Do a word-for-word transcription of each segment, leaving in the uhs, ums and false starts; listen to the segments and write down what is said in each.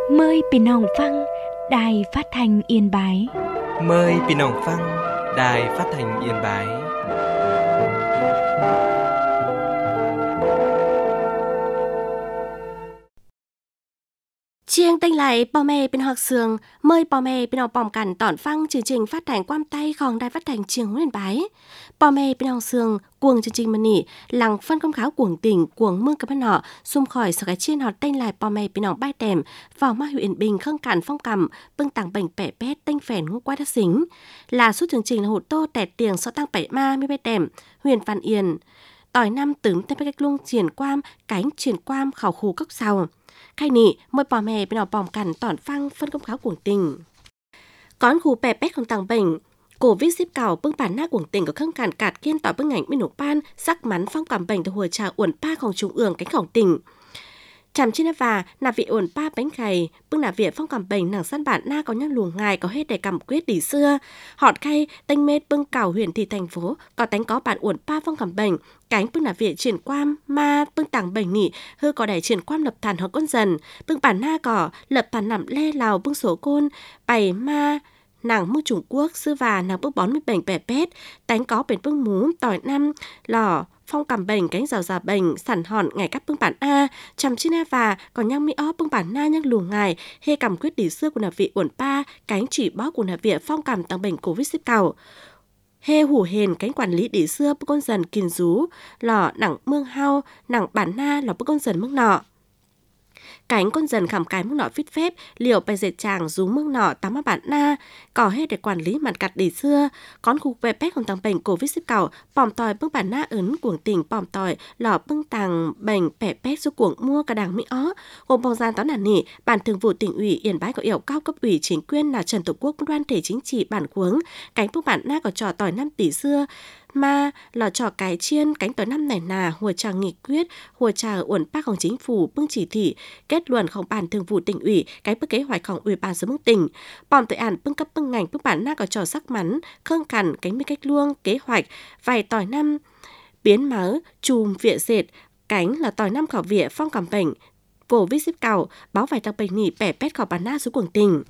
Mờiพี่น้องฟังđài phát thanh Yên Bái. Mời พี่น้องฟัง Đài Phát thanh Yên Bái. Chiêng tên lại bò mẹ bên học sường, mời bò mẹ bên học bòm cảnh tỏn phăng chương trình phát thanh quam tayของđài phát thanh Trường Yên Bái. Bò mẹ bên học sường cuồng chương trình mà nỉ lằng phân công kháo cuồng tỉnh cuồng mương các bạn nọ xung khỏi sở cái chiên họ tên lại bò mẹ bên học bay tèm vào ma huyện Bình khâng cản phong cầm bưng tàng bệnh bẻ pét tinh phèn ngũ qua đắc xính là suốt chương trình là hột tô tẹt tiền so tăng bảy ma mới bay tèm huyền Văn Yên tỏi năm tướng tên cách luông triển quam cánh triển quam khảo khù cốc sau khai nị môi bò mè bên học bòm cằn tỏn phăng phân công kháo cuồng tình con khu bẻ pét không tăng bệnh Covid ship cào bưng bản na cuồng tình có khâng cản cạt kiên tỏi bưng ảnh bên nổ pan sắc mắn phong cảm bệnh từ hồi trà uẩn paของtrung ương cánh khổng tình chằm trên và nạp vị uẩn pa bánh khày bưng nạp vị phong cảm bệnh nàng săn bản na có nhang luồng ngài có hết để cầm quyết đỉ xưa họt khay tênh mết bưng cào huyện thị thành phố có tánh có bản uẩn pa phong cảm bệnh cánh bưng nạp vị triển quam ma bưng tàng bệnh nị hư có đẩy triển quam lập thàn hợp con dần bưng bản na cỏ lập thàn nằm lê lào bưng số côn bày ma nàng mưu Trung Quốc sư và nàng bước bón mươi bệnh bẻ pét tánh có bền bưng mú tỏi năm lò phong cầm bệnh cánh rào rào bệnh sản hòn ngày cắp bưng bản a chằm trên a và còn nhang mỹ ó bưng bản na nhang luồng ngài hê cầm quyết đỉ xưa của nạp vị uẩn pa cánh chỉ bó của nạp vị phong cầm tăng bệnh Covid ship cầu hê hủ hền cánh quản lý đỉ xưa bưng con dần kiền rú lò nặng mương hao nặng bản na lò bưng con dần mương nọ cánh con dần khảm cái mương nọ phít phép liều bày dệt chàng rú mương nọ tắm á bản na cỏ hết để quản lý mặt cặt đỉ xưa con khu về pét còn tăng bệnh Covid ship cầu pòm tỏi bưng bản na ấn cuồng tỉnh pòm tỏi lò bưng tàng bệnh bẻ pét số cuồng mua cả đàng mỹ ó gồm bong gian tón nản nỉ bản thường vụ tỉnh ủy Yên Bái có yêu cao cấp ủy chính quyền là Trần Tổ Quốc đoan thể chính trị bản cuống cánh bưng bản na có trò tỏi năm tỷ xưa ma lò trò cái chiên cánh tỏi năm nẻ nà hùa trà nghị quyết hùa trà uẩn paของchính phủ bưng chỉ thị kết luậnของbản thường vụ tỉnh ủy cái bức kế hoạchของủy ban số bưng tỉnh pòm tội ản bưng cấp bưng ngành bưng bản na có trò sắc mắn khương cằn cánh mi cách luông kế hoạch vài tỏi năm biến mớ chùm vịa dệt cánh là tỏi năm khảo vịa phong cảm bệnh Covid ship cầu báo vài tăng bệnh nỉ bẻ pét khảo bản na số cuồng tỉnh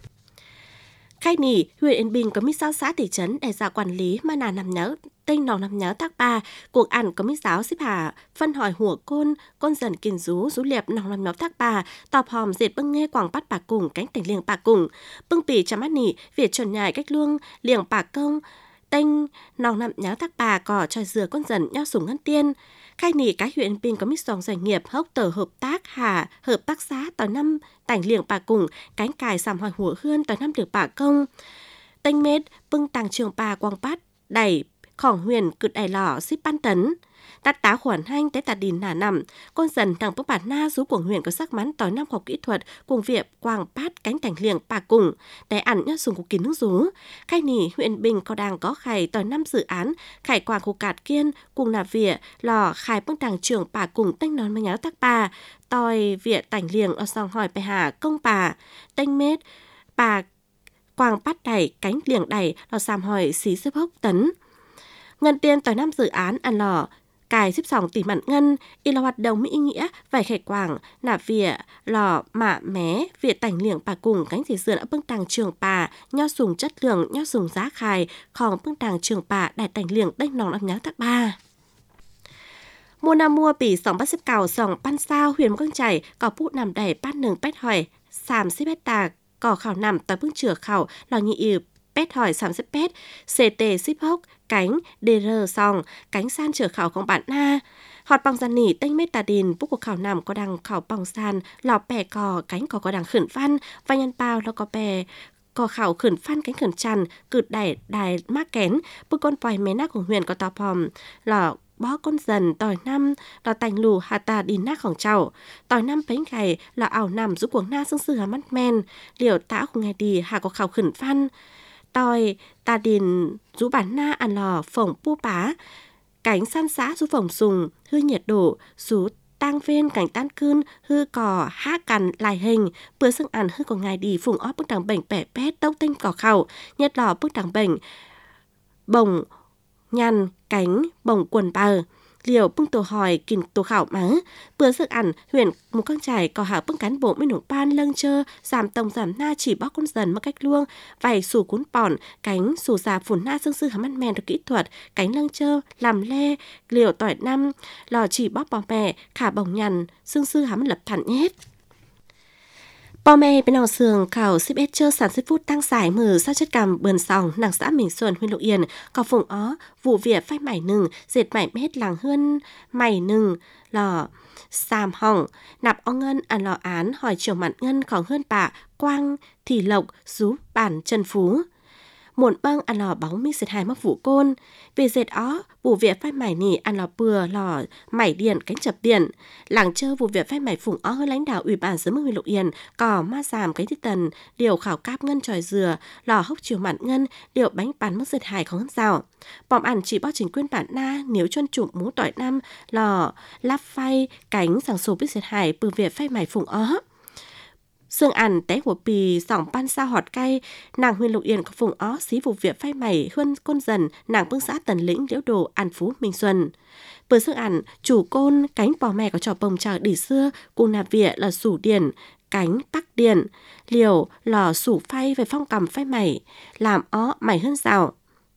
khai nỉ huyện Yên Bình có mít giáo xã thị trấn để ra quản lý mà nà nằm nhớ tinh nòng nằm nhớ tác ba cuộc ăn có mít giáo xếp hà phân hỏi hùa côn con dần kiền rú rú liệp nòng nằm nhớ tác ba tọp hòm dệt bưng nghe quảng bắt bà cùng cánh tỉnh liềng bà cùng bưng pì chăm mắt nỉ việt chuẩn nhài cách luông liềng bà công tinh nòng nằm nhớ tác bà cỏ tròi dừa con dần nhau sủng ngân tiên khai nỉ cái huyện Yên Bình có mít dòng doanh nghiệp hốc tờ hợp tác hà hợp tác xã tỏi năm tảnh liềng bà cùng cánh cài sàm hỏi hùa hươn tỏi năm được bà công tinh mết bưng tàng trường bà quang bắt đẩy khổng huyền cực đẩy lỏ ship ban tấn tát tá khoản hanh tế tà đìn nà nằm con dần thằng bức bản na rú của huyền có sắc mắn tỏi năm học kỹ thuật cùng việc quang bát cánh tảnh liềng bà cùng để ăn nhớ dùng của kín nước rú khai nỉ huyện Bình có đang có khải tỏi năm dự án khải quang khu cạt kiên cùng là vỉa lò khải bưng tàng trường bà cùng tanh nón mà nháo tắc bà tỏi vỉa tảnh liềng ở sòng hỏi bài hà công bà tanh mết bà quang bát đẩy cánh liềng đẩy lò sàm hỏi xí xếp hốc tấn ngân tiền tỏi năm dự án ăn lò cài xếp sòng tỷ mặn ngân y là hoạt động mỹ nghĩa vài khải quảng nạp vỉa lò mạ mé vỉa tảnh liềng bà cùng cánh chỉ dừa đã bưng tàng trường bà nho sùng chất lượng nho sùng giá khài khòng bưng tàng trường bà đại tảnh liềng đanh nòng làm nháng tắc ba mua nam mua bỉ sòng bắt xếp cào sòng pan sao huyền mông chảy có phụ nằm đẩy bát nừng pét hỏi sàm xếp bét tà cỏ khảo nằm tỏi bưng chửa khảo lò nhị ịp pét hỏi sàm xếp pét xê tê ship hốc cánh đê rờ sòng cánh san chở khảoของbản na họt bằng gian nỉ tênh mết tà đìn bút cuộc khảo nằm có đằng khảo bằng san lò bè cò cánh cò có đằng khẩn văn và nhân bao lo có bè cò khảo khẩn văn cánh khẩn chằn cự đẩy đài mác kén bút con vòi mé nát của huyền có tò phòm lò bó con dần tỏi năm lò tành lù hà tà đìn nátของchậu tỏi năm bánh gầy là ảo nằm giúp cuồng na sương sư hà mắt men liều tã của ngày đi hà có khảo khẩn văn tỏi tà đìn rú bản na ăn lò phồng pu bá cánh san xã rú phồng sùng hư nhiệt độ rú tang phên cảnh tan cươn hư cò hát cằn lại hình bữa sưng ăn hư của ngày đi phùng óp bức đằng bệnh bẻ pét tốc tinh cỏ khẩu nhiệt lò bức đằng bệnh bồng nhăn cánh bồng quần bờ liều bưng tổ hỏi kìm tổ khảo má. Bữa sức ăn, huyện một con trải có hảo bưng cán bộ mới nổ ban lâng chơ, giảm tổng giảm na chỉ bó con dần một cách luông, vài sủ cuốn bỏn, cánh sủ già phủn na xương sư hàm ăn men được kỹ thuật, cánh lâng chơ, làm le, liều tỏi năm, lò chỉ bóp bò mẹ, khả bồng nhằn, xương sư hàm lập thẳng nhét. Bò mẹ bên nòng sườn khảo xếp ết chơ sản xuất phút tăng giải mở sao chất cằm bườn sòng nàng xã Bình Xuân huyện Lục Yên có phùng ó vụ việc phai mải nừng dệt mải mét làng hơn mải nừng lò xàm hỏng nạp o ngân ăn lò án hỏi chiều mặn ngân còn hơn bạ quang thì lộc rú bản trần phú muộn băng ăn lò bóng mi dệt hai mắc vụ côn về dệt ó vụ việc phai mải nỉ ăn lò bừa lò mải điện cánh chập điện làng chơ vụ việc phai mải phùng ó hơn lãnh đạo ủy ban dưới mức huyện Lục Yên cò ma giảm cánh thiết tần điều khảo cáp ngân tròi dừa lò hốc chiều mặn ngân điều bánh bán mất dệt hài không hơn rào bòm ăn chỉ bao trình quyên bản na nếu chân chụp mú tỏi năm lò láp phay cánh sàng sổ biết dệt hài bừa việc phai mải phùng ó xương ăn té của pì sỏng pan sao họt cay nàng huyện Lục Yên có phùng ó xí vụ việc phai mày hơn côn dần nàng bưng xã Tần Lĩnh liễu đồ an phú Minh Xuân bữa xương ăn chủ côn cánh bò mẹ có trò bồng trà đỉ xưa cùng nạp vỉa là sủ điển cánh bắc điển liều lò sủ phay về phong cầm phai mày làm ó mày hơn rào.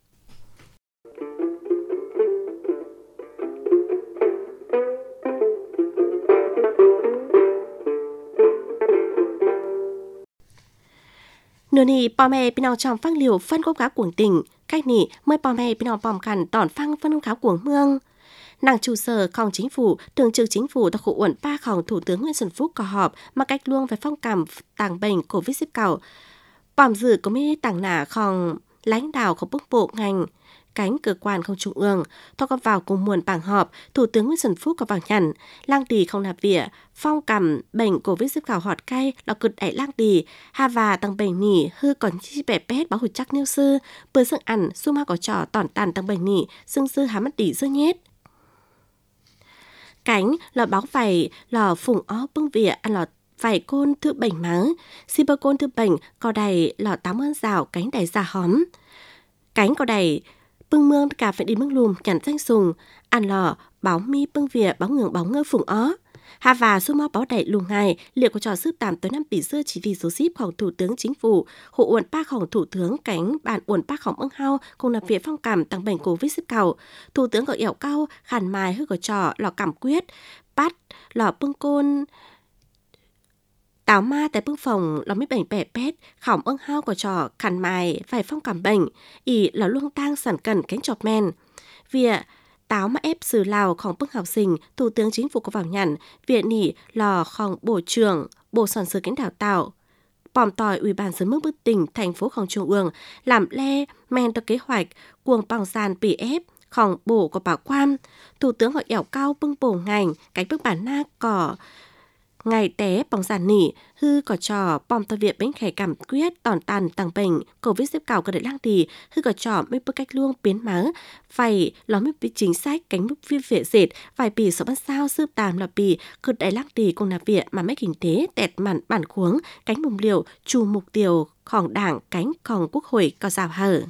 Nửa nì bò mẹ bên nào trong phăng liều phân công cáo cuồng tỉnh, cách nì mới bò mẹ bên nào bòm khẩn tòn phăng phân công cáo cuồng mương. Nàng trụ sở phòng chính phủ, thường trực chính phủ đặc khu uẩn ba phòng thủ tướng Nguyễn Xuân Phúc có họp mà cách luông về phong cảm tàng bệnh Covid mười chín. Bòm dự có mấy tàng nả phòng lãnh đạo của bức bộ ngành cánh cơ quan không trung ương, thôi có vào cùng muộn bảng họp, Thủ tướng Nguyễn Xuân Phúc có vào nhận, lang tì không nạp vỉa, phong cầm bệnh Covid mười chín họt cay, là cực đẩy lang tì, hà và tăng bệnh nỉ, hư còn chi bẻ pét báo hụt chắc nêu sư, bữa sức ăn, xu ma có trò tỏn tàn tăng bệnh nỉ, xương sư há mắt tỉ dơ nhét. Cánh, lò báo vầy, lò phùng ó bưng vỉa, ăn lò vài côn thư bệnh máu, si bơ côn thư bệnh, có đầy lò tám ơn rào, cánh đầy ra hóm. Cánh có đầy, bưng mương cả phải đi mương lùm nhằn danh sùng ăn lò báo mi bưng vỉa báo ngưỡng báo ngơ phùng ó hà và su mo báo đẩy lùm ngày liệu có trò sức tạm tới năm tỷ xưa chỉ vì số shipของthủ tướng chính phủ hộ uẩn baของthủ tướng cánh bản uẩn baของưng hao cùng nạp viện phong cảm tăng bệnh Covid mười chín thủ tướng có ẻo cao khàn mài hơi có trò lò cảm quyết bắt lò bưng côn táo ma tại bưng phòng lò mấy bệnh bẻ pét khỏng ưng hao của trò khàn mài phải phong cảm bệnh ỉ lò luông tang sản cần cánh chọp men việc táo mà ép xử làoของbưng học sinh thủ tướng chính phủ có vào nhận viện nỉ lòของbộ trưởng bộ sản xuất cánh đào tạo bòm tỏi ủy ban dân mức bức tỉnh thành phốของtrung ương làm le men cho kế hoạch cuồng bằng sàn pì épของbộ của bảo quan thủ tướng gọi ẻo cao bưng bổ ngành cánh bức bản na cỏ ngày té bằng giàn nỉ hư có trò bom tàu viện bánh khẻ cảm quyết tòn tàn tăng bệnh Covid xếp cào có đợi lang tì hư có trò mấy bức cách luông biến máu phải ló mấy bị chính sách cánh bức viêm vệ dệt vài bì số bắt sao sư tàm là bì cực đại lang tì cùng nạp viện mà mấy kinh tế tẹt mặn bản khuống cánh mùng liều trù mục tiêuของđảng cánhของquốc hội có rào hở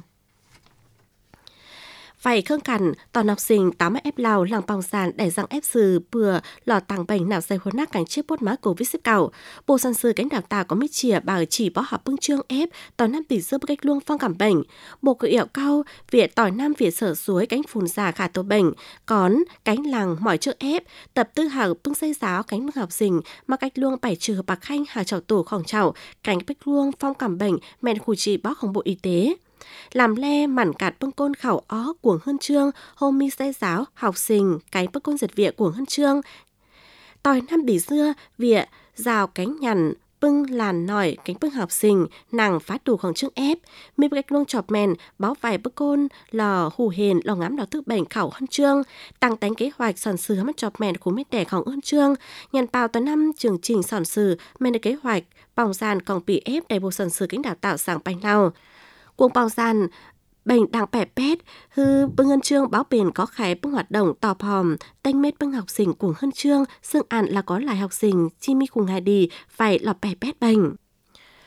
phải khương cằn tòn học sinh tám ép lào làng bòng sàn để răng ép sư bừa lò tàng bệnh nào dây huấn nát cảnh chiếc bốt má Covid mười chín bộ sản sư cánh đào tạo có mấy chìa bảo chỉ bó học bưng trương ép tòn năm tỷ dư cách luông phong cảm bệnh bộ cự ẻo cao viện tỏi năm viện sở suối cánh phùn già khả tổ bệnh cón cánh làng mỏi trước ép tập tư hảo bưng xây giáo cánh bưng học sinh mà cách luông bảy trừ bạc khanh hà chảo tủของchảo cánh bách luông phong cảm bệnh mẹ khu trị bóของbộ y tế làm le mảnh cạt bưng côn khảo ó cuồng hơn trương hôm mi xây giáo học sinh cánh bưng côn giật viện cuồng hơn trương tỏi năm bỉ xưa viện rào cánh nhằn bưng làn nỏi cánh bưng học sinh nàng phát đủของtrương ép mi bách luông chọp mèn báo vài bưng côn lò hù hền lò ngắm lò thức bệnh khảo hơn trương tăng tánh kế hoạch sòn sừ mất chọp mèn của mấy đẻของhơn trương nhằn bào tới năm chương trình sòn sừ men kế hoạch bòng sàn còn bị ép đầy bộ sòn sừ cánh đào tạo sảng bánh lao cuồng bào sàn bệnh đặng bẻ pét hư bưng hân trương báo bền có khải bưng hoạt động tò hòm tanh mết bưng học sinh cuồng hân trương xương ạn là có lại học sinh chi mi cùng hai đi phải lọp bẻ pét bệnh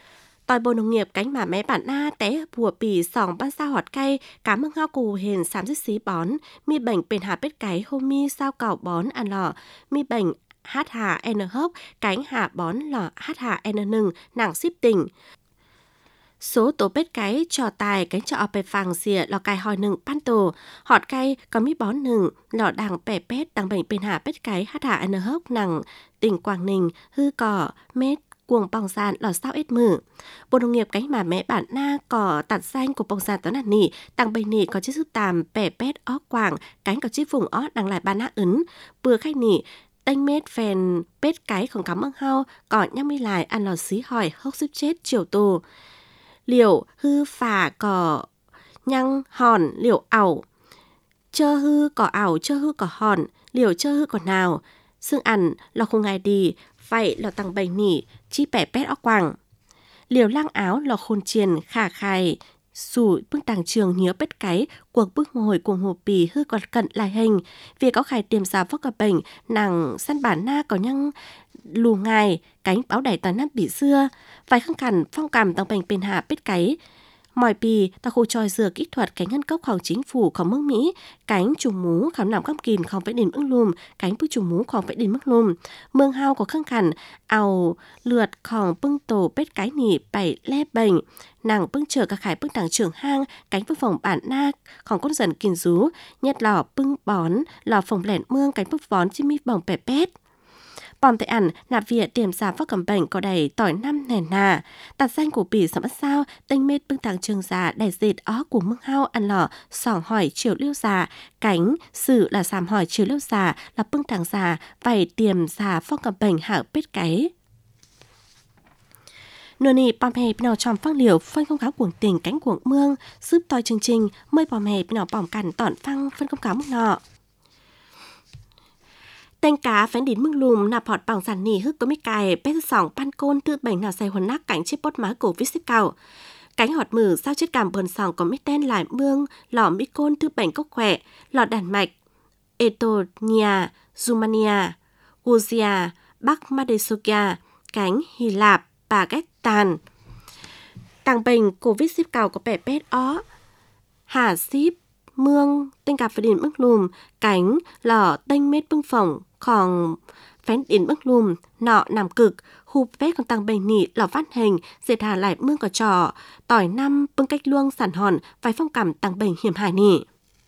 Tòi Bộ Nông nghiệp cánh mà mé bản na té bùa bì sòng ban sao họt cay, cá mương hao cù hền sám dứt xí bón, mi bệnh bền hà bết cái hôm mi sao cào bón ăn lò, mi bệnh hát hà n hốc, cánh hà bón lò hát hà n nừng, nàng ship tỉnh. Số tổ bết cái trò tài cánh trò bè phàng xìa lò cài hòi nừng pan tổ, họt cay có mi bón nừng, lò đàng bè pét đàng bệnh bền hà bết cái hát hà n hốc nàng, tỉnh Quảng Ninh, hư cỏ, mết, cuồng bong sàn lò sao ít mử. Bộ Nông nghiệp cánh mà mẹ bản na có tạt xanh của bong sàn toán nạt nỉ, tăng bầy nỉ có chiếc giúp tàm bẻ pét ó quảng, cánh có chiếc vùng ó đằng lại ban á ứng, bừa khách nỉ, tanh mết phèn pết cái không cắm ưng hao, còn nhăm mi lại ăn lò xí hỏi hốc giúp chết chiều tù. Liều hư phả cỏ nhăng hòn liều ảo, chơ hư cỏ ảo chơ hư cỏ hòn, liều chơ hư cỏ nào, xương ăn lò không ngài đi, vậy lò tăng bầy nỉ, chi bẻ pét ó quảng. Liều lang áo lò khôn chiền khả khai, sủi bước đàng trường nhớ bết cái, cuộc bước ngồi cùng hồ bì hư còn cận lại hình, vì có khải tiềm giáo phóc cả bệnh, nàng săn bản na có nhăng lù ngài, cánh báo đẩy toàn năm bị xưa, vài khăn cằn phong cảm tăng bệnh bền hạ bết cái. Mỏi bì, ta khu tròi dừa kỹ thuật cánh ngân cốcของchính phủของmương Mỹ, cánh trùng mú khám làm cắm kìn không phải đền ưng lùm, cánh bước trùng mú không phải đền mức lùm. Mương hao có khăn cằn, ào lượtของbưng tổ bết cái nỉ bảy le bệnh. Nàng bưng chờ cả khải bưng đảng trưởng hang, cánh bưng phòng bản na,ของcon dần kìn rú, nhét lò bưng bón, lò phòng lẻn mương cánh bưng bón chim mi bỏng bẻ pét. Bòm tại ẩn, nạp viện tiềm giả phóc cầm bệnh có đầy tỏi năm nền nà. Tạt danh của bỉ sẵm sao, tinh mết bưng tàng trường giả đầy dệt ó của mương hao ăn lò, sỏng hỏi chiều liêu giả, cánh, sự là sàm hỏi chiều liêu giả, là bưng tàng giả, vầy tiềm giả phóc cầm bệnh hảo bết cái. Nửa nì bòm hề bên nào tròm phăng liều phân công cáo cuồng tình cánh cuồng mương, giúp toi chương trình, mời bòm hề bên nào bòm cằn tỏn phăng phân công cáo mức nọ. Tên cá phén đến mương lùm nạp họt bằng giản nỉ hức có mấy cài bét sòng pan côn tư bảy nào dày huấn nắc cánh chiếc bốt má cổ vít xích cầu. Cánh họt mử sao chết cảm bờn sòng có mấy tên lại mương lò mỹ côn tư bảy cốc khỏe, lò đàn mạch, Estonia, Rumania, Georgia, Bắc Macedonia, cánh Hy Lạp, Pakistan. Tàng bệnh cổ vít xích cầu có bẻ bét ó, hà xíp, mương, tên cà phê đỉnh bức lùm, cánh, lò, tênh mết bưng phỏng, còn phén đỉnh bức lùm, nọ nằm cực, khu vết còn tăng bền nị, lò phát hình, dệt hà lại mương có trò, tỏi năm, bưng cách luông, sản hòn, vài phong cảm tăng bền hiểm hài nị.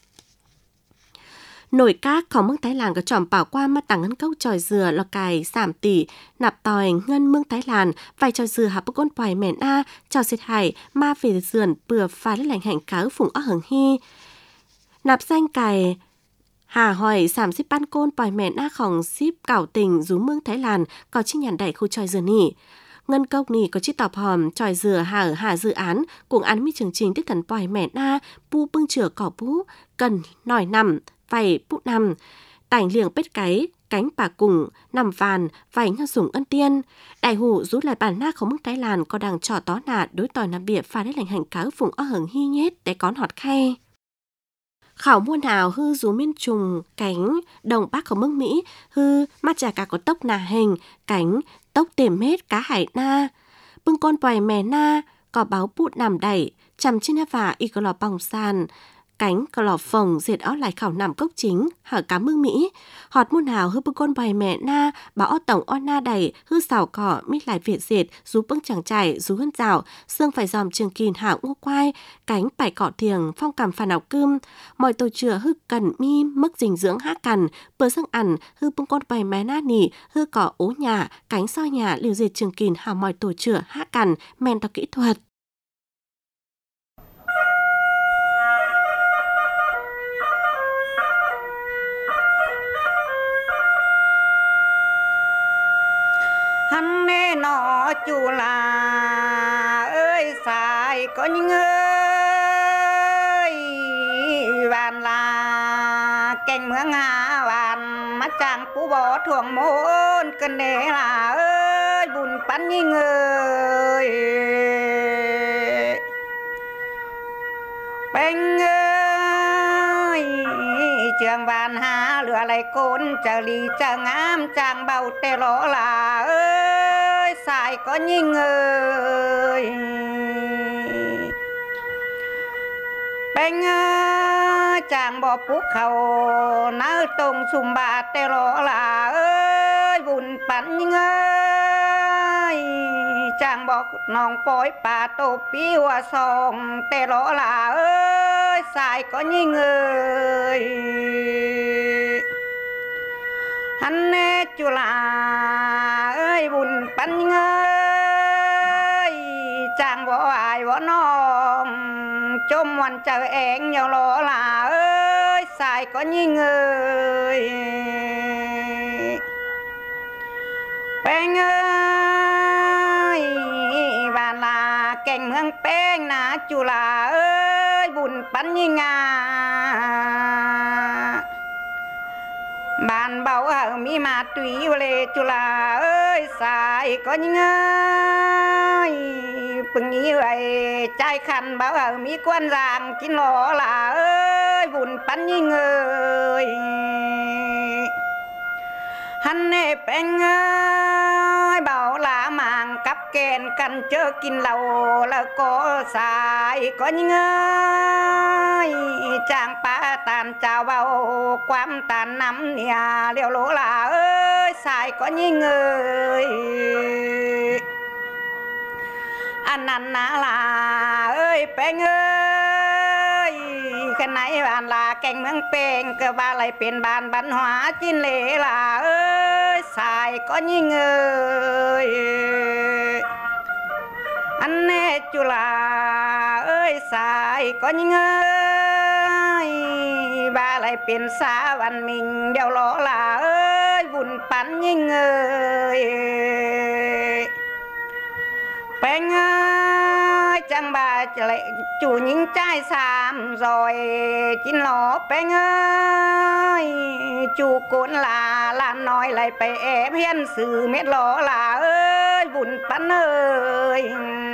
Nổi cácของเมือง Thái Lan ก็จอมเป่าquaมาต่างเงินเก้าจอยเสือลอไก่สามตีนับต่อยเงินเมือง Thái Lan ไฟจอยเสือหาปก้นปล่อยแม่น่าจอเสียไทยมาฝีเสือนเปื่อฟ้าและแหล่งแห่งขาฝุ่งอ้อเหิงฮีนับแซงไก่หาหอยสามสิบปั้นโกนปล่อยแม่หน้าของซิปเก่าติ่งรูเมือง Thái Lan ก็ชิ้นยันใดคูจอยเสือนี่เงินเก้านี่ก็ชิตอบหอมจอยเสือหาหาdự án cùng án mi chương trình tiếp thần pòi mẹ na pu bưng chửa cỏ bú cần nòi nằm vảy bút nằm tảnh liềng bết cái cánh bà cùng nằm vàn vảy nhau sủng ân tiên đại hủ rút lại bản naของเมือง Thái Lan có đằng trò tó nạt đối tỏi nằm bịa pha đến lành hành cáo phùng ó hưởng hi nhét để cón họt khay khảo muôn hào hư rú miên trùng cánh đồng bắc của mương Mỹ hư mắt trà cả có tốc nà hình cánh tốc tềm hết cá hải na bưng con pòi mè na có báo bụt nằm đẩy chằm trên và y có lò bòng sàn cánh có lò phồng dệt ó lại khảo nằm cốc chính hở cá mương Mỹ họt muôn hào hư bưng con pòi mè na báo ó tổng ó na đẩy hư xào cỏ mít lại việt dệt rú bưng chẳng chảy rú hân rào xương phải dòm trường kìn hảo ngô quai cánh bảy cỏ thiềng phong cảm phản ảo cơm mọi tổ chừa hư cần mi mức dinh dưỡng hát cằn bữa xương ẩn hư bưng con pòi mè na nỉ hư cỏ ố nhà cánh soi nhà liều dệt trường kìn hảo mọi tổ chừa hát cằn men tao kỹ thuật hắn nè nó chu là ơi xài có những ơi vàn là cành mương hà vàn mắt chàng phú bỏ thuồng môn cần để là ơi bùn bắn như người bánh ơi trường vàn hà lửa lại côn chờ lì chờ ngám chàng bao tê lỗ là ơi ơi xài có nhìn ơi bên chàng bỏ phúc khẩu náo tông xùm bà tê lỗ là ơi buồn bắn nhưng ơi chàng bỏ nòng bói bà tô bí hoa song tê lỗ là ơi xài có nhìn ơi hắn nê chú là ơi buồn bắn nhưng ơi chàng bỏ ai bỏ nòng chôm hoàn chờ én nhau lỗ là ơi xài có nhìn ơi bên ơi và là kèn hương bên nà chú là ơi buồn bắn như ngà bạn bảo ở mi mà tùy lệ chú là ơi xài có những ơi bừng như vậy trai khăn bảo ở mi quan giang chín lỗ là ơi buồn bắn như người hắn nè bên ơi bảo là màng cắp kèn cần chớ kín lầu là có xài có những ơi chàng pa tàn chào vào quam tàn nắm nhà liều lỗ là ơi xài có những người anh ăn là ơi bên ơi cái này bạn là cành mương bèn cơ ba lạiเป็นbàn văn hóa chín lễ là ơi xài có những người anh nè chú là ơi xài có những người ba lạiเป็นxã văn minh đeo lỗ là ơi buồn bắn những người bên ơi chẳng bà lại chủ những trai xàm rồi chín lỗ bên ơi chủ cuốn là là nói lại phải ép hiên sự mét lỗ là ơi buồn bắn ơi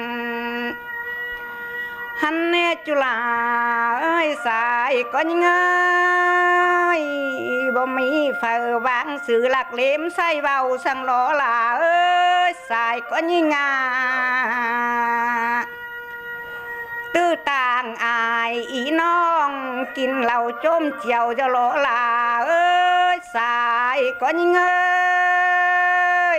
hắn nè chú là ơi xài có những ơi bộ mỹ phở vang sự lạc liếm say vào sang lỗ là ơi xài có những à tư tàng ai ý nong kín lầu chôm chiều cho lỗ là ơi xài có những ơi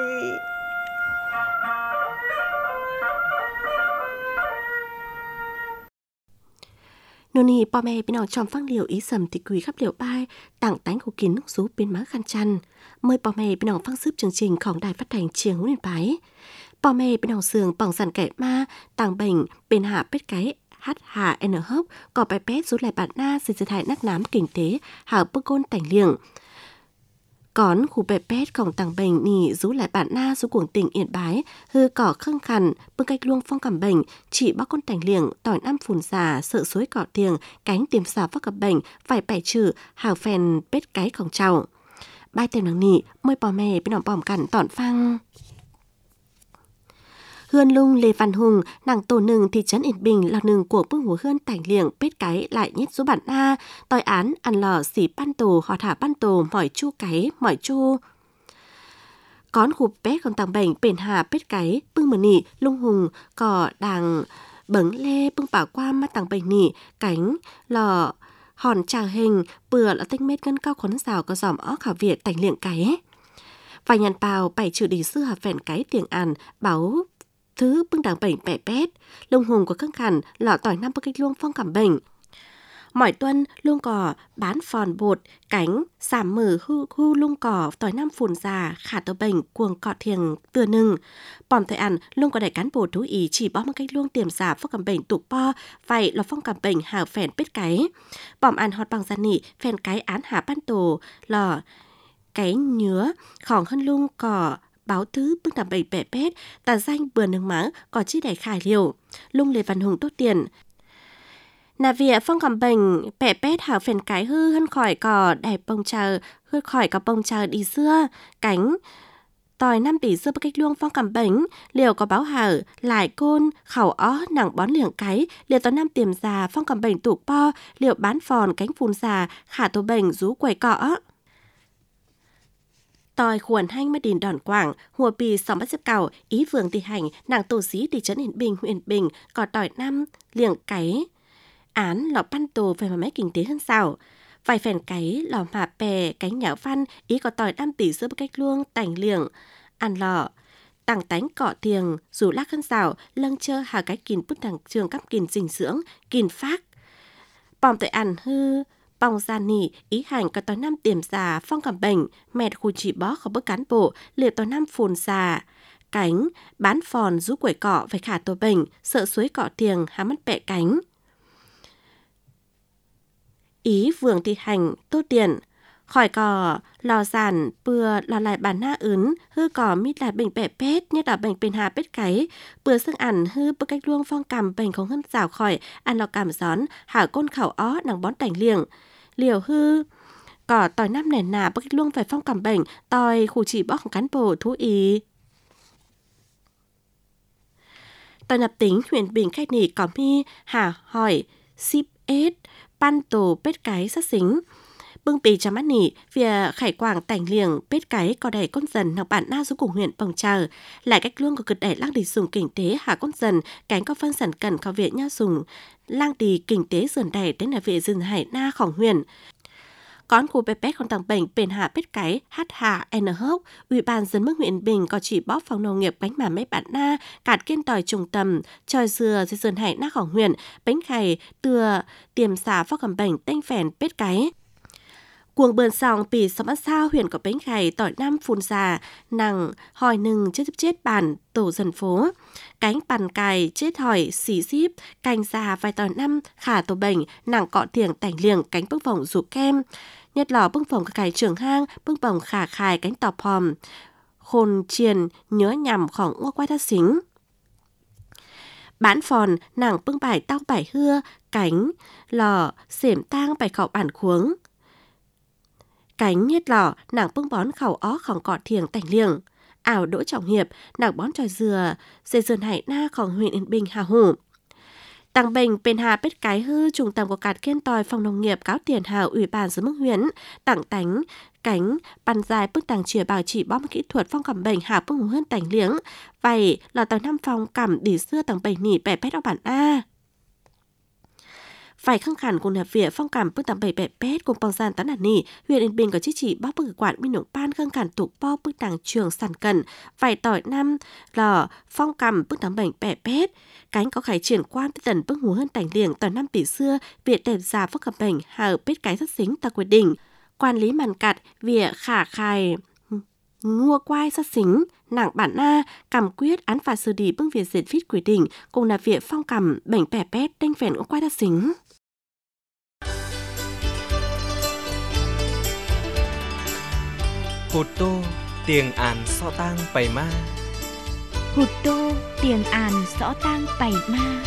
nô nì bò mẹ bên nào trong phăng liều ý sầm thì quý khắp liều bai tặng tánh của kín nước rú bên má khăn chăn mời bò mẹ bên nào phăng sức chương trìnhของđài phát thanh chiêng hướng điện bái bò mẹ bên nào sườn bằng sàn kẻ ma tàng bệnh bên hạ pết cái hát hạ n hốc có bài pét rút lại bản na xin sự thải nắc nám kinh tế hạ bức côn tảnh liệng Còn khu bè pétของtàng bệnh nì rú lại bản na số cuồng tỉnh Yên Bái hư cỏ khăng khăn bưng cách luông phong cảm bệnh chỉ bác con tảnh liệng tỏi năm phùn già sợ suối cỏ tiền cánh tiềm xà phát gặp bệnh phải bẻ trừ hào phèn pết cáiของเจ้า Bài tên nắng nị môi bò mè bên nòng bòm cẩn tọn phăng Hươn lung Lê Văn Hùng, nàng tổ nừng thị trấn Yên Bình là nừng của bưng hùa hươn tảnh liệng pết cái lại nhét số bản A, tỏi án ăn lò xỉ ban tổ họ thả ban tổ mỏi chu cái mỏi chu. Con khu pét còn tàng bệnh bền hà pết cái bưng mờ nị lung hùng cỏ đàng bấng lê bưng bảo qua mắt tàng bệnh nị cánh lò hòn trà hình bừa là tinh mết ngân cao khốn rào có dòm ó khảo Việt tảnh liệng cái. Vài nhàn bào bảy trừ đi sư hợp phèn cái tiếng ăn báo thứ bưng đảng bệnh bẻ pét, lông hùng của khăng khẳng lọ tỏi năm bức cách luông phong cảm bệnh. Mọi tuần luông cỏ bán phòn bột, cánh, xảm mở hư, hư luông cỏ tỏi năm phùn già, khả tàu bệnh cuồng cọ thiềng từa nừng. Bòm thời ăn, luông có đại cán bộ thú ý chỉ bó một cách luông tiềm giả phong cảm bệnh tục po, vậy là phong cảm bệnh hào phèn pết cái. Bòm ăn hot bằng gian nị, phèn cái án hạ ban tổ, lò cái nhứa, khỏng hơn luông cỏ, báo thứ bưng đảm bệnh bẻ pét, tà danh bừa nướng máng có chi đẩy khải liều. Lung Lê Văn Hùng tốt tiền. Nà vỉa phong cảm bệnh bẻ pét hảo phèn cái hư hơn khỏi cỏ đài bông chờ, hư khỏi có bông chờ đi xưa, cánh. Tòi năm tỷ xưa bức cách luông phong cảm bệnh, liều có báo hảo, lại côn, khẩu ó, nặng bón liệng cái, liều tòa năm tiềm già phong cảm bệnh tủ po, liều bán phòn cánh phùn già, khả tổ bệnh rú quầy cỏ. Tòi khuẩn hanh mới đình đòn quảng, hùa bì xóm bắt xếp cầu, ý vương tì hành, nàng tổ sĩ đi trấn Hiển Bình, huyện Bình, có tỏi năm, liệng cái. Án lọ ban tù về mà mấy kinh tế hơn sao. Vài phèn cái, lọ mà bè, cánh nhảo văn, ý có tỏi năm tỷ sữa cách luông, tảnh liệng, ăn lọ. Tàng tánh cọ thiềng, dù lắc hơn sao, lâng chơ hà cái kìn bức đằng trường cắp kìn dinh dưỡng, kìn phát. Bòm tội ăn hư, bong gian nỉ, ý hành có tỏi năm tiềm già, phong cảm bệnh, mẹt khu chỉ bó khó bức cán bộ, liệt tỏi năm phồn già. Cánh, bán phòn rú quẩy cọ phải khả tổ bệnh, sợ suối cọ thiềng, há mắt bẹ cánh. Ý vương thị hành, tốt điện. Khỏi cò, lò giản, bừa, lò lại bàn na ướn, hư cò mít lại bệnh bẹ pét, nhất là bệnh bên hà pét cái, bừa xương ẩn hư bức cách luông phong cầm bệnh không hơn rào khỏi, ăn lò cảm gión, hả côn khẩu ó, nằng bón tảnh liệng. Liều hư, cỏ tỏi năm nền nà bức cách luông phải phong cầm bệnh, tòi khu chỉ bó cán bộ thú ý. Tòi nạp tính huyện Bình khách nỉ có mi, hả hỏi, ship ết, pan tổ pét cái sát xính. Bưng bì cho mắt nỉ, việc khải quảng tảnh liềng, pết cái có đẩy con dần nọc bản na xuống cùng huyện bồng chờ. Lại cách luông có cực đẩy lang đi dùng kinh tế hạ con dần, cánh có phân sản cần có viện nha dùng. Lang đi kinh tế dần đẩy đến là vệ rừng hải na khổng huyện. Con khu bê pét con tàng bệnh bền hạ pết cái hát hạ n hốc, Ủy ban dân mức huyện Bình có chỉ bóp phòng nông nghiệp bánh mà mấy bạn na, cạt kiên tỏi trùng tầm, tròi dừa dưới dần hải na khổng huyện, bánh khày, từa, tiềm xả phó cầm bệnh tanh phèn pết cái. Cuồng bờn sòng bì xóm ăn sao huyện có bánh khày tỏi năm phun già, nằng, hỏi nừng chết chết bản, tổ dân phố. Cánh bàn cài, chết hỏi, xí xíp, cành già vài tỏi năm, khả tổ bệnh, nằng cọ thiềng tảnh liềng, cánh bưng vòng rủ kem. Nhất lò bưng vòng cài trường hang, bưng vòng khả khài cánh tọp hòm. Khôn chiền, nhớ nhằm khỏng ngô quay thác xính. Bán phòn, nằng bưng bài tao bài hưa, cánh, lò, xểm tang bài khẩu bản khuống. Cánh nhất lò, nàng bưng bón khẩu ó khỏng cọ thiềng tảnh liềng. Ảo Đỗ Trọng Hiệp, nàng bón tròi dừa, dây dườn hải na khỏng huyện Yên Bình hào hủ. Tăng bệnh bên hà bết cái hư trung tâm của cát kiên tòi phòng nông nghiệp cáo tiền hào ủy ban dưới mức huyện, tặng tánh, cánh, bàn dài bức tàng chìa bảo chỉ bom kỹ thuật phong cảm bệnh hà bưng hơn tảnh liếng. Vậy là tầng năm phòng cảm đi xưa tầng bệnh nỉ bẻ pét ở bản A. Phải khăng khẳng cùng hợp viện phong cảm bức tàng bảy bẻ pét cùng bong gian tán đàn nỉ, huyện Yên Bình có chỉ chỉ bóp bức quản minh nông ban khăng khẳng tục bóp bức tàng trường sản cần, vài tỏi năm lò phong cảm bức tàng bảy bẻ pét. Cánh có khải triển quan tới tần bức hú hơn tảnh liềng tỏi năm tỷ xưa, viện đẹp già phức cầm bệnh hà pết cái rất xính ta quyết định. Quản lý màn cặt, viện khả khai ngua quai sát xính, nặng bản na, cầm quyết án phạt xử lý bưng việc diệt vít quy định cùng là viện phong cầm bệnh bẻ pét đanh phèn ngua quai sát xính. Hụt tô, tiền án so tang bày ma. Hụt tô, tiền án so tang bày ma.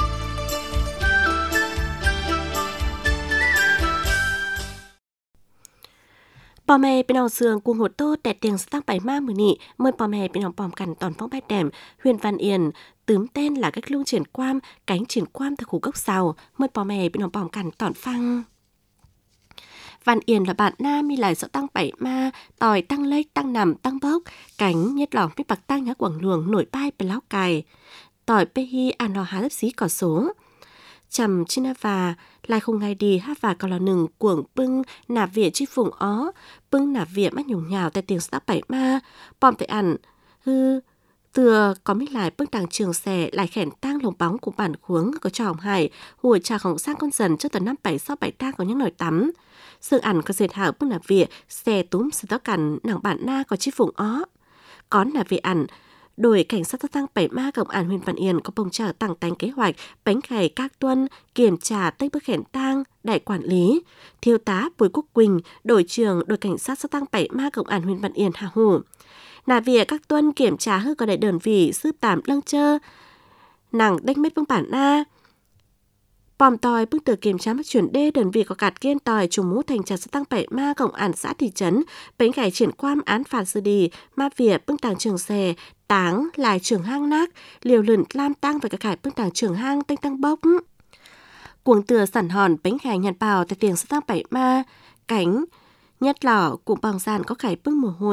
Bò mè bên ông sườn cuồng hụt tô tẹt tiền so tang bày ma mười nị, mời bò mè bên ông bòm cằn toàn phong bát đẻm, huyện Văn Yên, tướm tên là cách luông triển quam, cánh triển quam từ khu gốc sào, mời bò mè bên ông bòm cằn toàn phăng. Văn Yên là bạn nam mi lại sợ tăng bảy ma, tỏi tăng lếch, tăng nằm, tăng bốc, cánh nhất lỏng mi bạc tăng nhá quảng luồng nổi bai bên láo cài. Tỏi bê hi ăn lò há lấp xí cỏ số. Chầm china và, lại không ngay đi hát và có lò nừng cuồng bưng nạp vỉa chi phùng ó, bưng nạp vỉa mắt nhùng nhào tại tiếng sắc bảy ma, bòm tại ăn, hư, tựa có mít lại bưng đằng trường xẻ lại khẻn tang lồng bóng của bản khuống có trò hải, hùa trà khổng sang con dần cho tầm năm bảy sáu bảy tang có những nồi tắm. Sương ẩn có dệt hảo bưng nạp vỉa, xe túm xe tóc cằn nặng bản na có chi phùng ó. Có nạp vỉa ẩn, đội cảnh sát tăng bảy ma cộng an huyện Văn Yên có bông chờ tăng tánh kế hoạch bánh khày các tuân kiểm tra tây bước khẻn tang đại quản lý thiếu tá Bùi Quốc Quỳnh đội trưởng đội cảnh sát tăng bảy ma cộng an huyện Văn Yên hà hủ nà việc các tuân kiểm tra hư có đại đơn vị sư tạm lăng chơ nặng đánh mét bông bản na bòm tòi bức từ kiểm tra mất chuyển đê đơn vị có cạt kiên tòi trùng mũ thành trà tăng bảy ma cộng an xã thị trấn bánh khải triển quan án phạt sư đi ma việt bưng tàng trường xe táng lại trường hang nác liều lửn lam tăng với các khải bưng tàng trường hang tanh tăng bốc cuồng từa sẵn hòn bánh khải nhặt bào tại tiền tăng bảy ma cánh nhất lỏ cùng bằng gian có khải bưng mồ hôi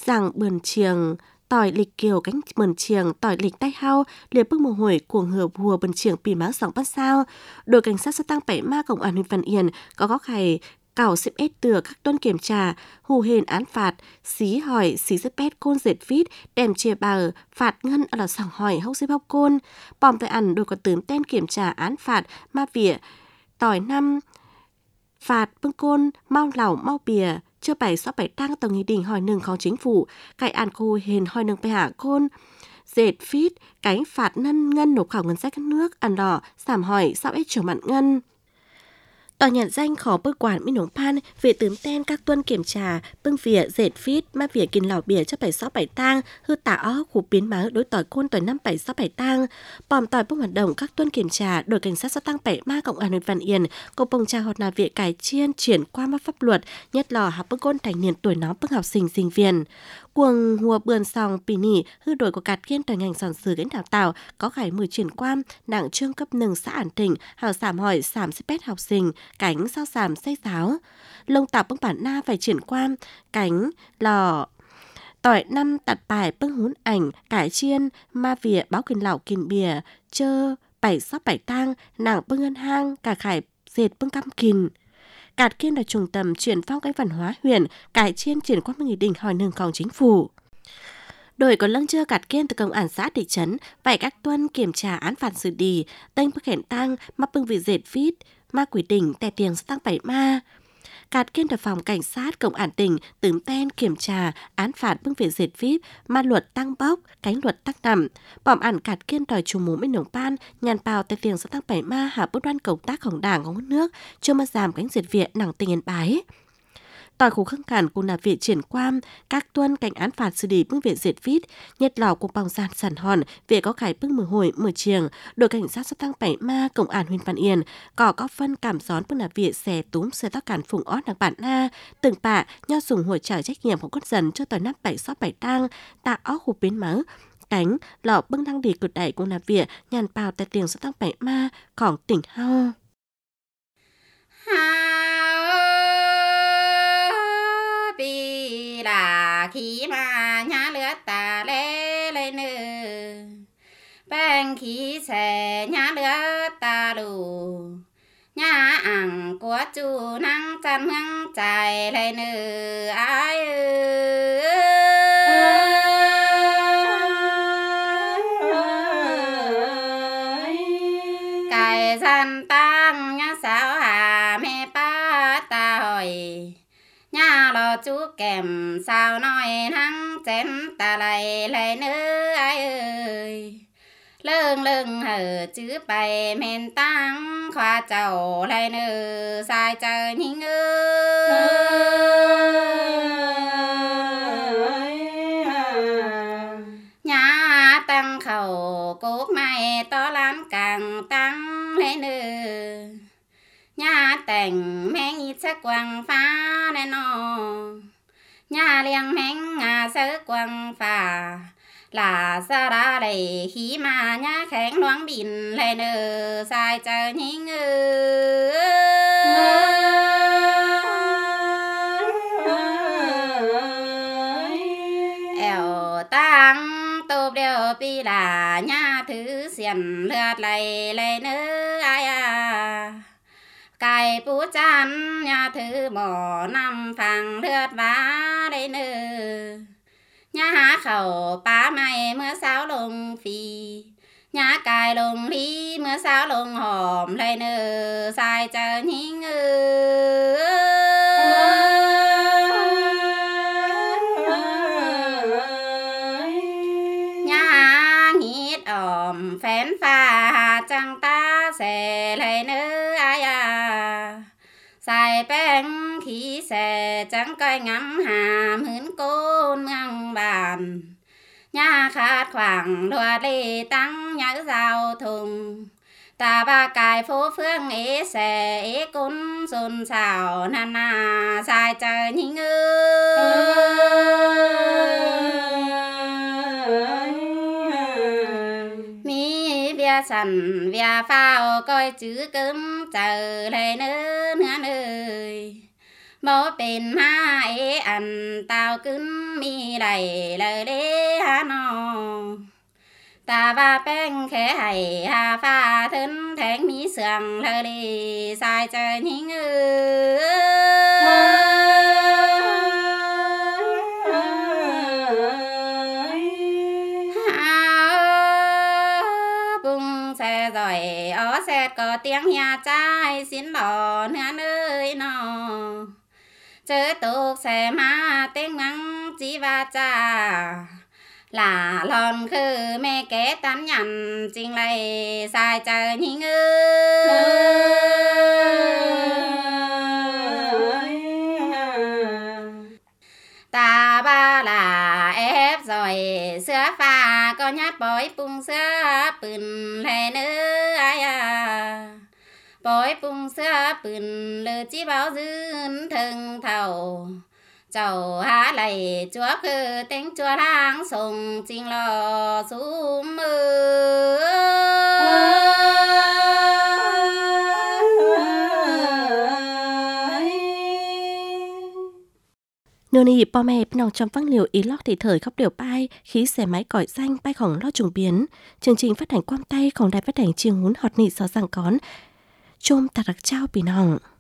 rằng bườn chiềng tỏi lịch kiều cánh bườn chiềng tỏi lịch tay hao liệt bức mồ hổi cuồng hừa hùa bườn chiềng pì máu sòng bắt sao. Đội cảnh sát giao tăng bảy ma công an huyện Văn Yên có góc khải cảo xếp ết tựa các tuân kiểm tra hù hền án phạt xí hỏi xí xếp pét côn dệt vít đem chia bờ phạt ngân ở là sòng hỏi hốc xếp hốc côn bòm tại ăn đội có tướng tên kiểm tra án phạt ma vỉa tỏi năm phạt bưng côn mau lẩu mau bìa chưa bảy sáu bảy tăng tàu nghị định hỏi nừng khó chính phủ cải an khu hền hỏi nừng bè hạ côn dệt phít cánh phạt nân ngân nộp khảo ngân sách các nước ăn đỏ giảm hỏi sao ít trở mặn ngân. Tòa nhận danh khó bức quản Minh Hồng Pan về tướng tên các tuân kiểm tra bưng vỉa dệt phít ma vỉa kiên lò bìa cho bảy sáu bảy tang hư tả ó khu biến máu đối tỏi côn tỏi năm bảy sáu bảy tang bòm tỏi bưng hoạt động các tuân kiểm tra đội cảnh sát giao tăng bảy ma cộng an huyện Văn Yên cộng bồng trà hoạt nà viện cải chiên chuyển qua mắt pháp luật nhất lò học bưng côn thành niên tuổi nó bưng học sinh sinh viên cuồng hùa bườn sòng pì nỉ hư đổi của cạt kiên tòa ngành sản sử gánh đào tạo có khải mười chuyển quan đảng trương cấp nừng xã ản tỉnh hào giảm hỏi giảm xếp pét học sinh cánh sao giảm xây giáo lông tạo bưng bản na phải chuyển quan cánh lò tỏi năm tặt bài bưng hún ảnh cải chiên ma vỉa báo kiên lão kiên bìa chơ bảy sóc bảy tang nàng bưng ngân hang cả khải dệt bưng căm kìn. Cạt kiên là trung tâm chuyển phong cái văn hóa huyện cải chiên chuyển qua nghị định hỏi nâng còn chính phủ. Đội có lăng chưa cạt kiên từ công an xã thị trấn vậy các tuân kiểm tra án phạt xử lý tên bức hẹn tăng mà bưng vị dệt vít ma quỷ đỉnh tè tiền tăng bảy ma. Cạt kiên được phòng cảnh sát công an tỉnh tướng tên kiểm tra án phạt bưng vị dệt vít ma luật tăng bốc cánh luật tăng nằm bỏm ẩn cạt kiên đòi chủ mũ Minh Hồng Pan nhàn bào tè tiền tăng bảy ma hạ bức đoan công tácของđảng của nước chưa mà giảm cánh dệt Việt nặng tình yên bái. Tòa khu kháng cản cũng là việc triển quan các tuân cảnh án phạt xử lý bưng viện dệt vít nhất lò cuộc bòng gian sản hòn về có khải bưng mười hồi mười chiềng đội cảnh sát giao tăng bảy ma công an huyện Văn Yên có có phân cảm gión bưng là việc xẻ túm xe tắc cản phùng ót đặc bản na từng bạ nho dùng hỗ trợ trách nhiệm của con dần cho tòa năm bảy sáu bảy tang tạ ó khu biến máu cánh lò bưng đăng đi cực đẩy cũng là việc nhàn bào tại tiền giao tăng bảy maของtỉnh hao. Là khí mà nhá lửa ta lê lê nư bang khí xe nhá lửa ta đủ nhá ẳng của chú năng chân hăng chạy lê nư ai cái dân tăng nhá sao hà mẹ ba ta hỏi nhà lo chú kèm sao nói nắng chén ta lại lại nữa ai ơi lưng lưng hở chữ bài men tăng khoa chầu lại nữa sai trời nhìn ơi nhà tăng khẩu cốt mai to lắm càng tăng lên nữa nhà tình men ít sắc quang phá nên nó nhà liang men ngà sơ quang phá là sa ra đầy khí mà nhà khánh loáng bìn lên nơ sai trời nhìn eo tăng tụp đều pi là nhà thứ xiên lượt lại lên nơ ai à cài bú chăn nhà thứ mỏ năm phẳng lướt vá đây nơ nhà há khẩu bá mày mưa sao lùng phì nhà cài lùng ly mưa sao lùng hòm đây nơ sai chờ nhìn nhà há nghít ỏm phén pha chẳng ta sẽ lấy nơ ai à xài bánh khí xe chẳng coi ngắm hàm hướn côn ngang bàn nhà khát khoảng đùa lê tăng nhớ giao thùng ta ba cài phố phương ế xe ế côn xôn xào nà nà xài chờ nhìn ơi mi bia sẵn bia phao coi chữ cấm chờ lấy nữa nữa nơi บ่เป็นมาเออันตาวกึ้นมีได้เลยเด้ฮะน้องตาว่าแป้งแค่ให้หาฟ้าทึนแทงมีเสืองเลยดีสายเจอหิงเอ้ยบุ้งแซ่จ่อยอ๋อแซ่ก็เตียงเฮียใจสินหล่อเนื้อเนยนอเจอตกแซ่มาเต็งมังจีวาจาหล่าหลอนคือแม่แก่ตันยันจริงเลยสายเจอหิงเอ้ยตาบาลาเอฟซอยเสื้อฟ้าก็ยัดปล่อยปุงเสื้อปืนแลเนื้อปล่อยปุงเสื้อปืนเลยจีเบายืนถึงเท่าเจ้าหาไหลจัวคือเต็งจัวทางส่งจริงรอสูมมือ Nửa này bò mẹ bên trong văn liệu ý lót thì thời khóc điều bay khí xe máy còi xanh bayของlo trùng biến. Chương trình phát hành quang tayของđài phát hành chiêng hún hot nị xó rằng con chôm tạc đặc trao bì nòng.